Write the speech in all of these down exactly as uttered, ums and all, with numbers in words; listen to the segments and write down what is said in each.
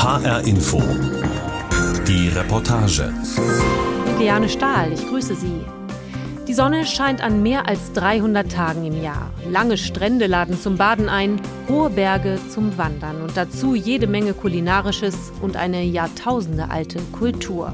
H R Info. Die Reportage. Liane Stahl, ich grüße Sie. Die Sonne scheint an mehr als dreihundert Tagen im Jahr. Lange Strände laden zum Baden ein, hohe Berge zum Wandern und dazu jede Menge Kulinarisches und eine jahrtausendealte Kultur.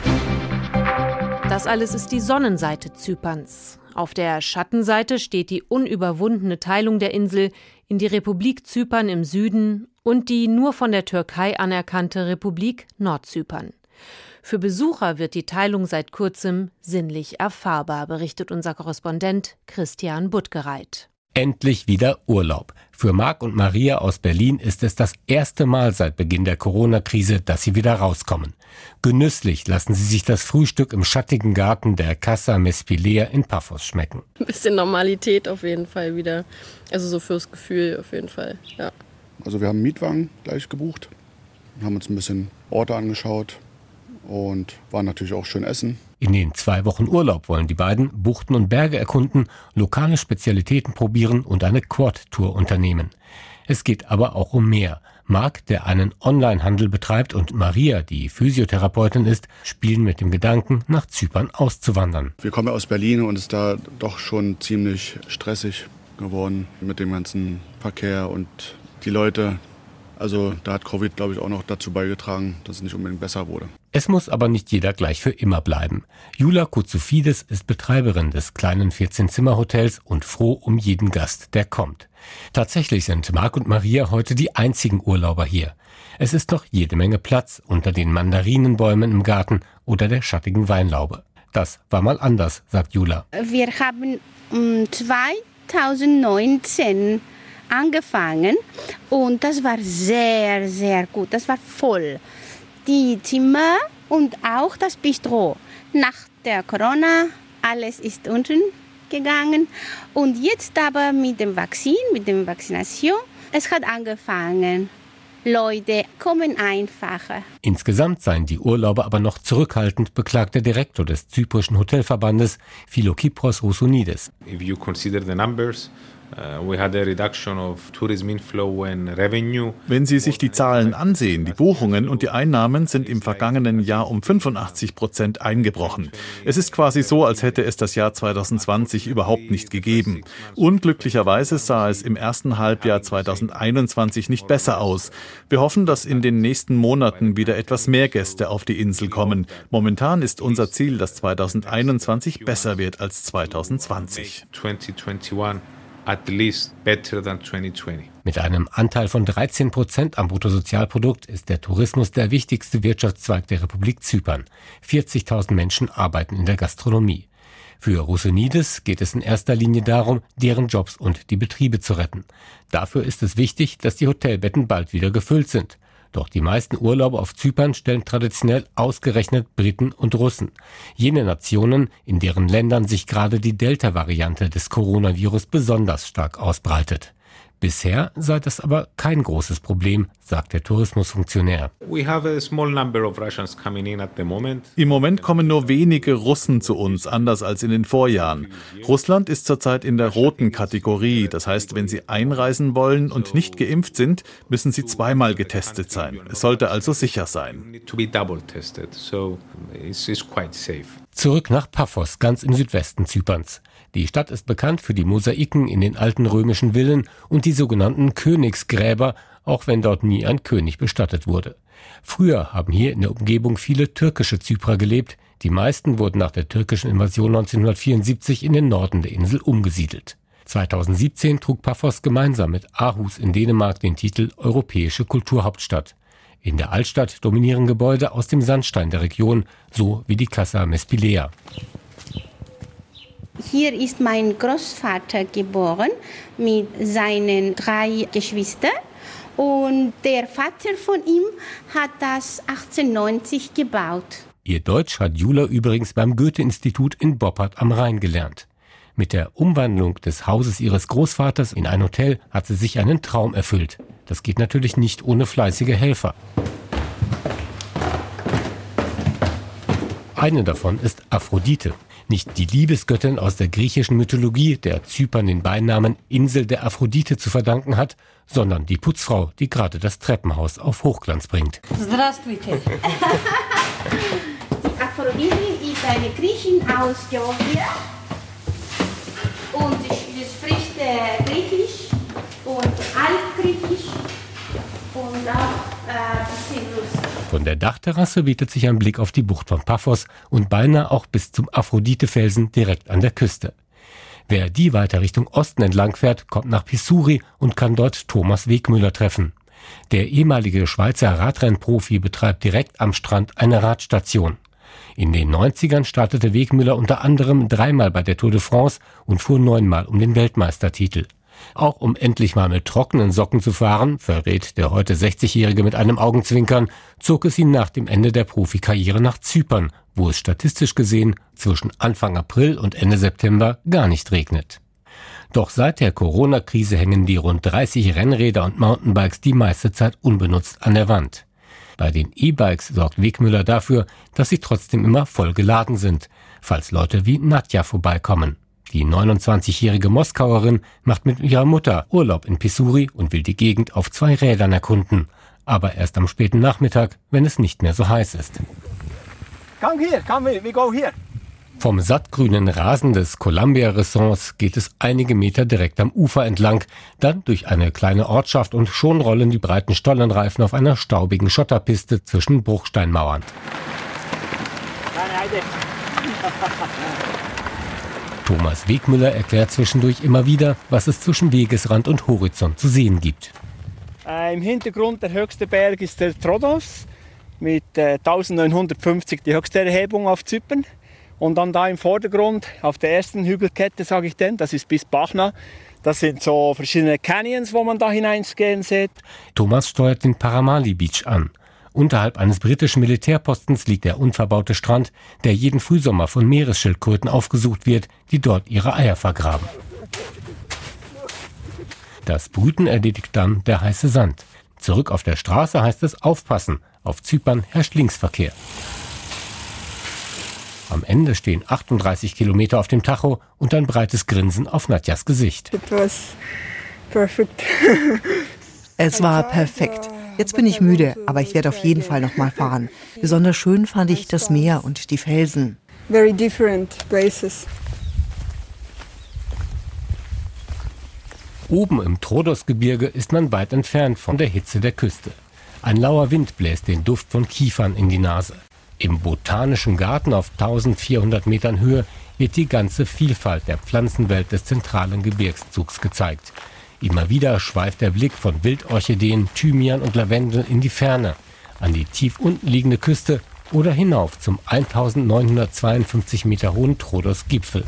Das alles ist die Sonnenseite Zyperns. Auf der Schattenseite steht die unüberwundene Teilung der Insel in die Republik Zypern im Süden und die nur von der Türkei anerkannte Republik Nordzypern. Für Besucher wird die Teilung seit kurzem sinnlich erfahrbar, berichtet unser Korrespondent Christian Buttgereit. Endlich wieder Urlaub. Für Marc und Maria aus Berlin ist es das erste Mal seit Beginn der Corona-Krise, dass sie wieder rauskommen. Genüsslich lassen sie sich das Frühstück im schattigen Garten der Casa Mespilea in Paphos schmecken. Ein bisschen Normalität auf jeden Fall wieder. Also so fürs Gefühl auf jeden Fall, ja. Also wir haben einen Mietwagen gleich gebucht, haben uns ein bisschen Orte angeschaut und waren natürlich auch schön essen. In den zwei Wochen Urlaub wollen die beiden Buchten und Berge erkunden, lokale Spezialitäten probieren und eine Quad-Tour unternehmen. Es geht aber auch um mehr. Marc, der einen Online-Handel betreibt, und Maria, die Physiotherapeutin ist, spielen mit dem Gedanken, nach Zypern auszuwandern. Wir kommen ja aus Berlin und es ist da doch schon ziemlich stressig geworden mit dem ganzen Verkehr und die Leute. Also da hat Covid, glaube ich, auch noch dazu beigetragen, dass es nicht unbedingt besser wurde. Es muss aber nicht jeder gleich für immer bleiben. Jula Koutsoufidis ist Betreiberin des kleinen vierzehn-Zimmer-Hotels und froh um jeden Gast, der kommt. Tatsächlich sind Marc und Maria heute die einzigen Urlauber hier. Es ist noch jede Menge Platz unter den Mandarinenbäumen im Garten oder der schattigen Weinlaube. Das war mal anders, sagt Jula. Wir haben zweitausendneunzehn angefangen und das war sehr, sehr gut. Das war voll. Die Zimmer und auch das Bistro. Nach der Corona, alles ist unten gegangen. Und jetzt aber mit dem Vakzin, mit der Vaccination, es hat angefangen. Leute kommen einfacher. Insgesamt seien die Urlauber aber noch zurückhaltend, beklagt der Direktor des zyprischen Hotelverbandes, Philokipros Roussounidis. If you consider the numbers, Uh, we had a reduction of tourism inflow and revenue. Wenn Sie sich die Zahlen ansehen, die Buchungen und die Einnahmen sind im vergangenen Jahr um fünfundachtzig Prozent eingebrochen. Es ist quasi so, als hätte es das Jahr zweitausendzwanzig überhaupt nicht gegeben. Unglücklicherweise sah es im ersten Halbjahr zweitausendeinundzwanzig nicht besser aus. Wir hoffen, dass in den nächsten Monaten wieder etwas mehr Gäste auf die Insel kommen. Momentan ist unser Ziel, dass zweitausendeinundzwanzig besser wird als zweitausendzwanzig. twenty twenty-one at least better than twenty twenty. Mit einem Anteil von dreizehn Prozent am Bruttosozialprodukt ist der Tourismus der wichtigste Wirtschaftszweig der Republik Zypern. vierzigtausend Menschen arbeiten in der Gastronomie. Für Roussounidis geht es in erster Linie darum, deren Jobs und die Betriebe zu retten. Dafür ist es wichtig, dass die Hotelbetten bald wieder gefüllt sind. Doch die meisten Urlauber auf Zypern stellen traditionell ausgerechnet Briten und Russen. Jene Nationen, in deren Ländern sich gerade die Delta-Variante des Coronavirus besonders stark ausbreitet. Bisher sei das aber kein großes Problem, sagt der Tourismusfunktionär. We have a small number of Russians coming in at the moment. Im Moment kommen nur wenige Russen zu uns, anders als in den Vorjahren. Russland ist zurzeit in der roten Kategorie. Das heißt, wenn Sie einreisen wollen und nicht geimpft sind, müssen Sie zweimal getestet sein. Es sollte also sicher sein. Zurück nach Paphos, ganz im Südwesten Zyperns. Die Stadt ist bekannt für die Mosaiken in den alten römischen Villen und die sogenannten Königsgräber, auch wenn dort nie ein König bestattet wurde. Früher haben hier in der Umgebung viele türkische Zyprer gelebt. Die meisten wurden nach der türkischen Invasion neunzehnhundertvierundsiebzig in den Norden der Insel umgesiedelt. zweitausendsiebzehn trug Paphos gemeinsam mit Aarhus in Dänemark den Titel Europäische Kulturhauptstadt. In der Altstadt dominieren Gebäude aus dem Sandstein der Region, so wie die Casa Mespilea. Hier ist mein Großvater geboren mit seinen drei Geschwistern und der Vater von ihm hat das achtzehnhundertneunzig gebaut. Ihr Deutsch hat Jula übrigens beim Goethe-Institut in Boppard am Rhein gelernt. Mit der Umwandlung des Hauses ihres Großvaters in ein Hotel hat sie sich einen Traum erfüllt. Das geht natürlich nicht ohne fleißige Helfer. Eine davon ist Aphrodite. Nicht die Liebesgöttin aus der griechischen Mythologie, der Zypern den Beinamen Insel der Aphrodite zu verdanken hat, sondern die Putzfrau, die gerade das Treppenhaus auf Hochglanz bringt. Здравствуйте. Die Aphrodite ist eine Griechin aus Georgien und sie spricht äh, Griechisch und Altgriechisch und auch äh, bisschen Russisch. Von der Dachterrasse bietet sich ein Blick auf die Bucht von Paphos und beinahe auch bis zum Aphrodite-Felsen direkt an der Küste. Wer die weiter Richtung Osten entlang fährt, kommt nach Pissouri und kann dort Thomas Wegmüller treffen. Der ehemalige Schweizer Radrennprofi betreibt direkt am Strand eine Radstation. In den neunzigern startete Wegmüller unter anderem dreimal bei der Tour de France und fuhr neunmal um den Weltmeistertitel. Auch um endlich mal mit trockenen Socken zu fahren, verrät der heute sechzigjährige mit einem Augenzwinkern, zog es ihn nach dem Ende der Profikarriere nach Zypern, wo es statistisch gesehen zwischen Anfang April und Ende September gar nicht regnet. Doch seit der Corona-Krise hängen die rund dreißig Rennräder und Mountainbikes die meiste Zeit unbenutzt an der Wand. Bei den E-Bikes sorgt Wegmüller dafür, dass sie trotzdem immer voll geladen sind, falls Leute wie Nadja vorbeikommen. Die neunundzwanzigjährige Moskauerin macht mit ihrer Mutter Urlaub in Pissouri und will die Gegend auf zwei Rädern erkunden. Aber erst am späten Nachmittag, wenn es nicht mehr so heiß ist. Come here, come here, we go here. Vom sattgrünen Rasen des Columbia-Ressorts geht es einige Meter direkt am Ufer entlang, dann durch eine kleine Ortschaft und schon rollen die breiten Stollenreifen auf einer staubigen Schotterpiste zwischen Bruchsteinmauern. Thomas Wegmüller erklärt zwischendurch immer wieder, was es zwischen Wegesrand und Horizont zu sehen gibt. Äh, Im Hintergrund der höchste Berg ist der Troodos mit äh, eintausendneunhundertfünfzig, die höchste Erhebung auf Zypern. Und dann da im Vordergrund, auf der ersten Hügelkette, sage ich denn, das ist bis Bachna. Das sind so verschiedene Canyons, wo man da hineingehen sieht. Thomas steuert den Paramali Beach an. Unterhalb eines britischen Militärpostens liegt der unverbaute Strand, der jeden Frühsommer von Meeresschildkröten aufgesucht wird, die dort ihre Eier vergraben. Das Brüten erledigt dann der heiße Sand. Zurück auf der Straße heißt es aufpassen. Auf Zypern herrscht Linksverkehr. Am Ende stehen achtunddreißig Kilometer auf dem Tacho und ein breites Grinsen auf Nadjas Gesicht. It was perfect. Es war perfekt. Jetzt bin ich müde, aber ich werde auf jeden Fall noch mal fahren. Besonders schön fand ich das Meer und die Felsen. Very different places. Oben im Troodos-Gebirge ist man weit entfernt von der Hitze der Küste. Ein lauer Wind bläst den Duft von Kiefern in die Nase. Im Botanischen Garten auf eintausendvierhundert Metern Höhe wird die ganze Vielfalt der Pflanzenwelt des zentralen Gebirgszugs gezeigt. Immer wieder schweift der Blick von Wildorchideen, Thymian und Lavendel in die Ferne, an die tief unten liegende Küste oder hinauf zum eintausendneunhundertzweiundfünfzig Meter hohen Troodos-Gipfel.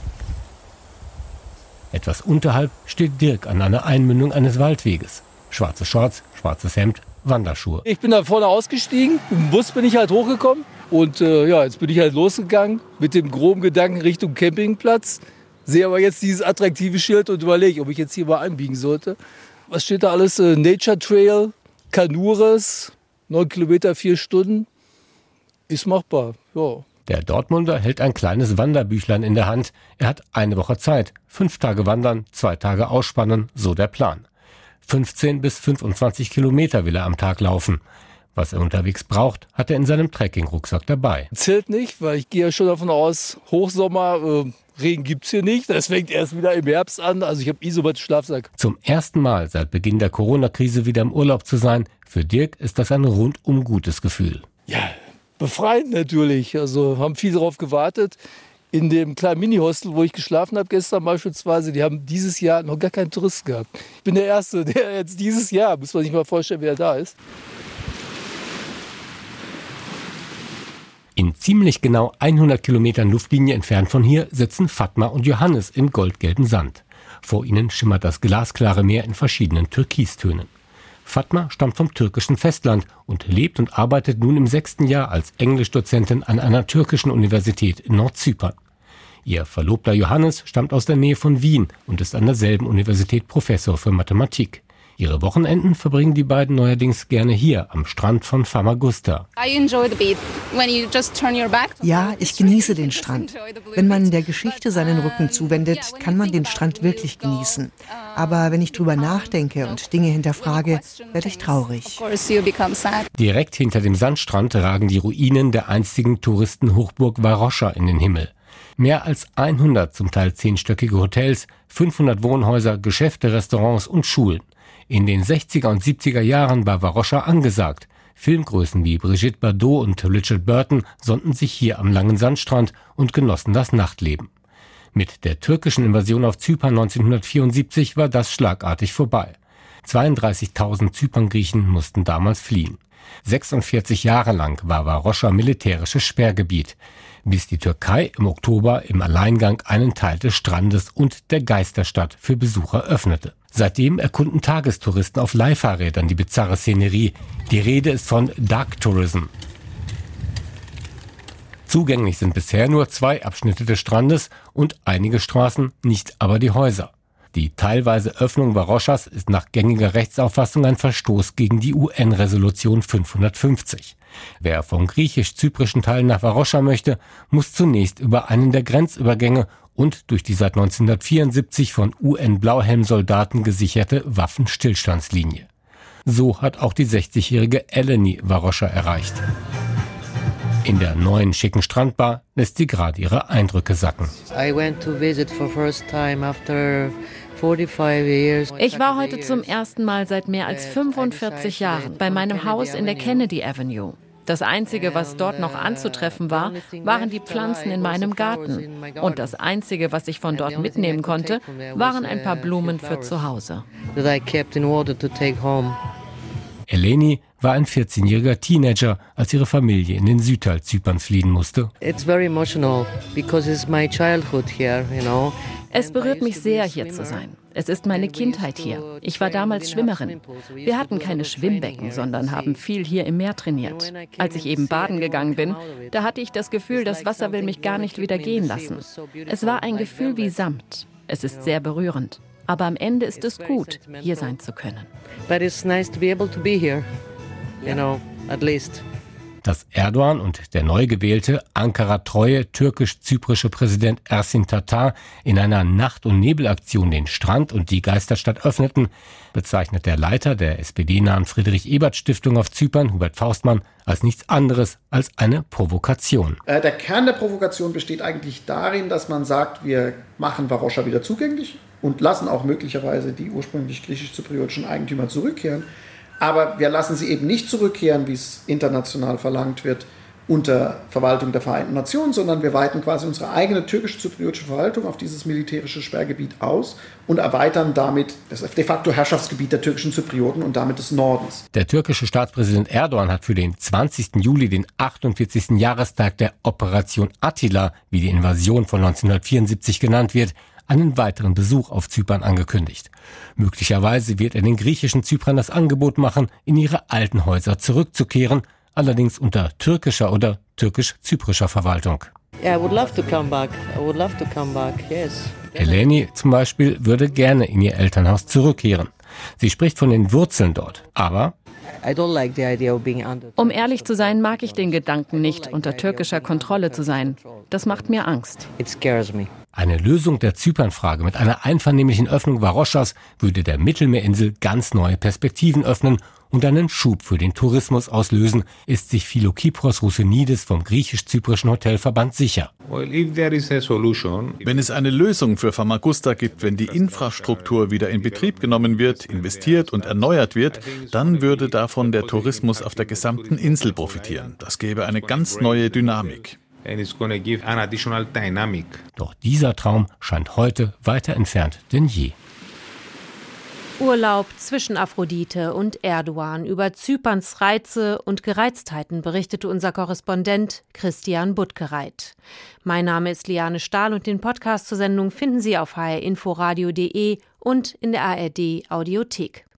Etwas unterhalb steht Dirk an einer Einmündung eines Waldweges. Schwarze Shorts, schwarzes Hemd, Wanderschuhe. Ich bin da vorne ausgestiegen, im Bus bin ich halt hochgekommen und äh, ja, jetzt bin ich halt losgegangen mit dem groben Gedanken Richtung Campingplatz. Sehe aber jetzt dieses attraktive Schild und überlege, ob ich jetzt hier mal einbiegen sollte. Was steht da alles? Äh, Nature Trail, Kanures, neun Kilometer, vier Stunden. Ist machbar, ja. Der Dortmunder hält ein kleines Wanderbüchlein in der Hand. Er hat eine Woche Zeit. Fünf Tage wandern, zwei Tage ausspannen, so der Plan. fünfzehn bis fünfundzwanzig Kilometer will er am Tag laufen. Was er unterwegs braucht, hat er in seinem Trekkingrucksack dabei. Zählt nicht, weil ich gehe ja schon davon aus, Hochsommer, äh, Regen gibt's hier nicht. Das fängt erst wieder im Herbst an. Also ich habe Isomat-Schlafsack. Zum ersten Mal seit Beginn der Corona-Krise wieder im Urlaub zu sein, für Dirk ist das ein rundum gutes Gefühl. Ja, befreiend natürlich. Also haben viele darauf gewartet. In dem kleinen Mini-Hostel, wo ich geschlafen habe gestern beispielsweise, die haben dieses Jahr noch gar keinen Tourist gehabt. Ich bin der Erste, der jetzt dieses Jahr, muss man sich mal vorstellen, wer da ist. In ziemlich genau hundert Kilometern Luftlinie entfernt von hier sitzen Fatma und Johannes im goldgelben Sand. Vor ihnen schimmert das glasklare Meer in verschiedenen Türkistönen. Fatma stammt vom türkischen Festland und lebt und arbeitet nun im sechsten Jahr als Englischdozentin an einer türkischen Universität in Nordzypern. Ihr Verlobter Johannes stammt aus der Nähe von Wien und ist an derselben Universität Professor für Mathematik. Ihre Wochenenden verbringen die beiden neuerdings gerne hier am Strand von Famagusta. Ja, ich genieße den Strand. Wenn man der Geschichte seinen Rücken zuwendet, kann man den Strand wirklich genießen. Aber wenn ich drüber nachdenke und Dinge hinterfrage, werde ich traurig. Direkt hinter dem Sandstrand ragen die Ruinen der einstigen Touristenhochburg Varosha in den Himmel. Mehr als hundert zum Teil zehnstöckige Hotels, fünfhundert Wohnhäuser, Geschäfte, Restaurants und Schulen. In den sechziger und siebziger Jahren war Varosha angesagt. Filmgrößen wie Brigitte Bardot und Richard Burton sonnten sich hier am langen Sandstrand und genossen das Nachtleben. Mit der türkischen Invasion auf Zypern neunzehnhundertvierundsiebzig war das schlagartig vorbei. zweiunddreißigtausend Zyperngriechen mussten damals fliehen. sechsundvierzig Jahre lang war Varosha militärisches Sperrgebiet, bis die Türkei im Oktober im Alleingang einen Teil des Strandes und der Geisterstadt für Besucher öffnete. Seitdem erkunden Tagestouristen auf Leihfahrrädern die bizarre Szenerie. Die Rede ist von Dark Tourism. Zugänglich sind bisher nur zwei Abschnitte des Strandes und einige Straßen, nicht aber die Häuser. Die teilweise Öffnung Varoshas ist nach gängiger Rechtsauffassung ein Verstoß gegen die U N-Resolution fünfhundertfünfzig. Wer vom griechisch-zyprischen Teil nach Varosha möchte, muss zunächst über einen der Grenzübergänge und durch die seit neunzehnhundertvierundsiebzig von U N-Blauhelm-Soldaten gesicherte Waffenstillstandslinie. So hat auch die sechzigjährige Eleni Varosha erreicht. In der neuen schicken Strandbar lässt sie gerade ihre Eindrücke sacken. Ich war heute zum ersten Mal seit mehr als fünfundvierzig Jahren bei meinem Haus in der Kennedy Avenue. Das Einzige, was dort noch anzutreffen war, waren die Pflanzen in meinem Garten. Und das Einzige, was ich von dort mitnehmen konnte, waren ein paar Blumen für zu Hause. Eleni war ein vierzehnjähriger Teenager, als ihre Familie in den Südteil Zyperns fliehen musste. Es berührt mich sehr, hier zu sein. Es ist meine Kindheit hier. Ich war damals Schwimmerin. Wir hatten keine Schwimmbecken, sondern haben viel hier im Meer trainiert. Als ich eben baden gegangen bin, da hatte ich das Gefühl, das Wasser will mich gar nicht wieder gehen lassen. Es war ein Gefühl wie Samt. Es ist sehr berührend. Aber am Ende ist es gut, hier sein zu können. Dass Erdogan und der neu gewählte, Ankara-treue türkisch-zyprische Präsident Ersin Tatar in einer Nacht- und Nebelaktion den Strand und die Geisterstadt öffneten, bezeichnet der Leiter der S P D-nahen Friedrich-Ebert-Stiftung auf Zypern, Hubert Faustmann, als nichts anderes als eine Provokation. Der Kern der Provokation besteht eigentlich darin, dass man sagt, wir machen Varosha wieder zugänglich und lassen auch möglicherweise die ursprünglich griechisch-zypriotischen Eigentümer zurückkehren. Aber wir lassen sie eben nicht zurückkehren, wie es international verlangt wird, unter Verwaltung der Vereinten Nationen, sondern wir weiten quasi unsere eigene türkisch-zypriotische Verwaltung auf dieses militärische Sperrgebiet aus und erweitern damit das de facto Herrschaftsgebiet der türkischen Zyprioten und damit des Nordens. Der türkische Staatspräsident Erdogan hat für den zwanzigsten Juli, den achtundvierzigsten Jahrestag der Operation Attila, wie die Invasion von neunzehnhundertvierundsiebzig genannt wird, einen weiteren Besuch auf Zypern angekündigt. Möglicherweise wird er den griechischen Zyprern das Angebot machen, in ihre alten Häuser zurückzukehren, allerdings unter türkischer oder türkisch-zyprischer Verwaltung. Yeah, I would love to come back. I would love to come back. Yes. Eleni zum Beispiel würde gerne in ihr Elternhaus zurückkehren. Sie spricht von den Wurzeln dort, aber um ehrlich zu sein, mag ich den Gedanken nicht, unter türkischer Kontrolle zu sein. Das macht mir Angst. Eine Lösung der Zypernfrage mit einer einvernehmlichen Öffnung Varoshas würde der Mittelmeerinsel ganz neue Perspektiven öffnen und einen Schub für den Tourismus auslösen, ist sich Philokipros Roussenidis vom griechisch-zyprischen Hotelverband sicher. Wenn es eine Lösung für Famagusta gibt, wenn die Infrastruktur wieder in Betrieb genommen wird, investiert und erneuert wird, dann würde davon der Tourismus auf der gesamten Insel profitieren. Das gäbe eine ganz neue Dynamik. Doch dieser Traum scheint heute weiter entfernt denn je. Urlaub zwischen Aphrodite und Erdogan. Über Zyperns Reize und Gereiztheiten berichtete unser Korrespondent Christian Buttgereit. Mein Name ist Liane Stahl und den Podcast zur Sendung finden Sie auf h r inforadio punkt d e und in der A R D Audiothek.